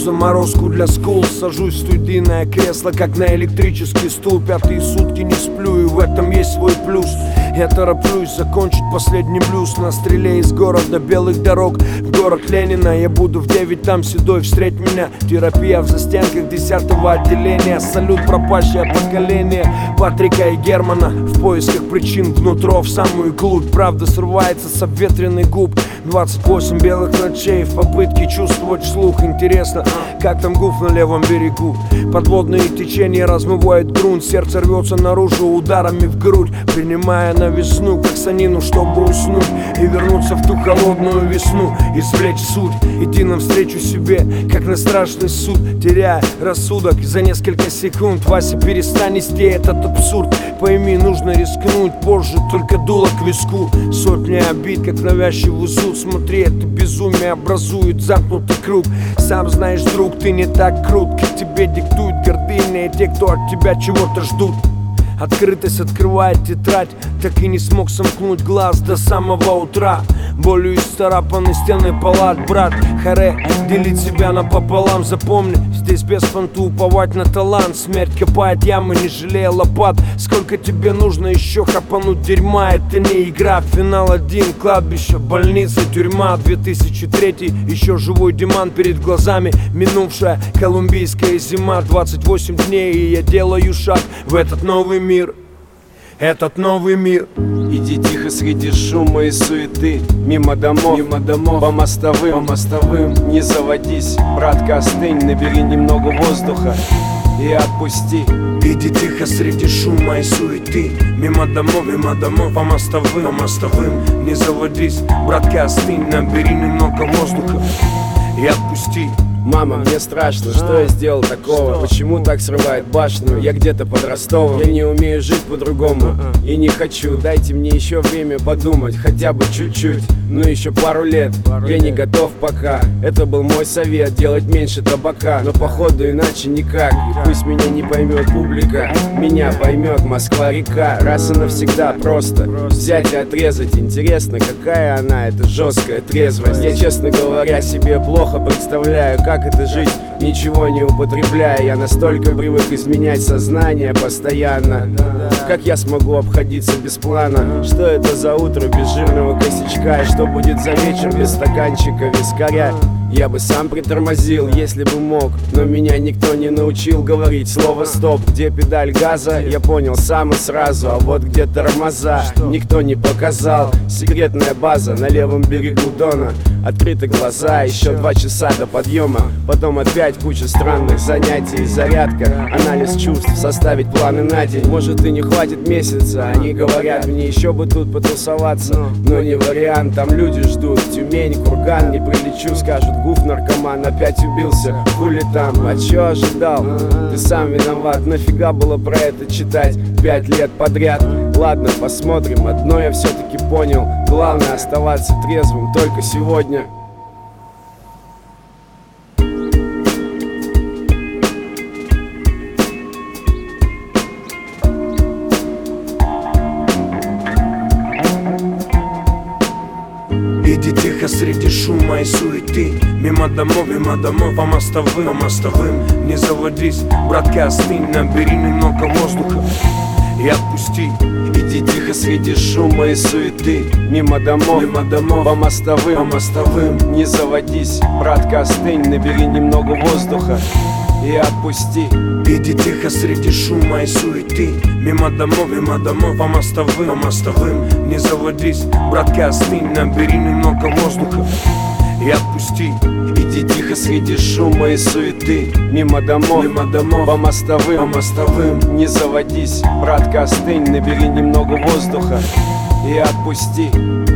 заморозку для скул. Сажусь в студийное кресло, как на электрический стул. Пятые сутки не сплю, и в этом есть свой плюс. Я тороплюсь закончить последний блюз на стреле из города белых дорог в город Ленина. Я буду в 9 там седой, встреть меня. Терапия в застенках 10-го отделения. Салют пропащее поколение Патрика и Германа. В поисках причин внутрь в самую глубь. Правда срывается с обветренных губ. 28 белых ночей в попытке чувствовать вслух. Интересно, как там гуф на левом берегу. Подводные течения размывают грунт. Сердце рвется наружу ударами в грудь, принимая на весну как санину, чтобы уснуть и вернуться в ту холодную весну. Извлечь суть, идти навстречу себе, как на страшный суд, теряя рассудок за несколько секунд. Вася, перестань нести этот абсурд. Пойми, нужно рискнуть позже, только дуло к виску. Сотни обид, как навязчивый зуд. Смотри, это безумие образует замкнутый круг. Сам знаешь, друг, ты не так крут, как тебе диктуют гордыня и те, кто от тебя чего-то ждут. Открытость открывает тетрадь, так и не смог сомкнуть глаз до самого утра. Болью исцарапаны стены палат, брат. Харе, делить себя напополам, запомни, здесь без фанту уповать на талант. Смерть копает ямы, не жалея лопат. Сколько тебе нужно еще хапануть дерьма? Это не игра, финал один, кладбище, больница, тюрьма. 2003, еще живой Диман перед глазами. Минувшая колумбийская зима. 28 дней, и я делаю шаг в этот новый мир. Этот новый мир. Иди тихо среди шума и суеты, мимо домов, по мостовым, не заводись, братка, остынь, набери немного воздуха и отпусти. Иди тихо среди шума и суеты, мимо домов, по мостовым, не заводись, братка, остынь, набери немного воздуха и отпусти. Мама, мне страшно, что я сделал такого? Почему так срывает башню? Я где-то под Ростовом. Я не умею жить по-другому и не хочу. Дайте мне еще время подумать, хотя бы чуть-чуть. Ну еще пару лет, я не готов пока. Это был мой совет, делать меньше табака. Но походу иначе никак. И пусть меня не поймет публика, меня поймет Москва-река. Раз и навсегда просто взять и отрезать. Интересно, какая она, эта жесткая трезвость. Я, честно говоря, себе плохо представляю, как это жить, ничего не употребляя. Я настолько привык изменять сознание постоянно. Как я смогу обходиться без плана? Что это за утро без жирного косячка? И что будет за вечер без стаканчика вискаря? Я бы сам притормозил, если бы мог, но меня никто не научил говорить слово стоп. Где педаль газа, я понял сам и сразу. А вот где тормоза, никто не показал. Секретная база на левом берегу Дона. Открыты глаза, еще 2 часа до подъема. Потом опять куча странных занятий. Зарядка, анализ чувств, составить планы на день. Может и не хватит месяца, они говорят мне еще бы тут потусоваться. Но не вариант, там люди ждут. Тюмень, курган, не прилечу, скажут: гуф наркоман опять убился, хули там, а чё ожидал? Ты сам виноват, нафига было про это читать 5 лет подряд? Ладно, посмотрим, одно я все-таки понял: главное оставаться трезвым только сегодня. Иди тихо среди шума и суеты, мимо домов, по мостовым, не заводись, братка, остынь, набери немного воздуха и отпусти. Иди тихо среди шума и суеты, мимо домов, по мостовым, не заводись, братка, остынь, набери немного воздуха и отпусти. Иди тихо среди шума и суеты, мимо домов, по мостовым, не заводись, братка, остынь, набери немного воздуха и отпусти. Иди тихо среди шума и суеты, мимо домов, по мостовым, не заводись, братка, остынь, набери немного воздуха и отпусти.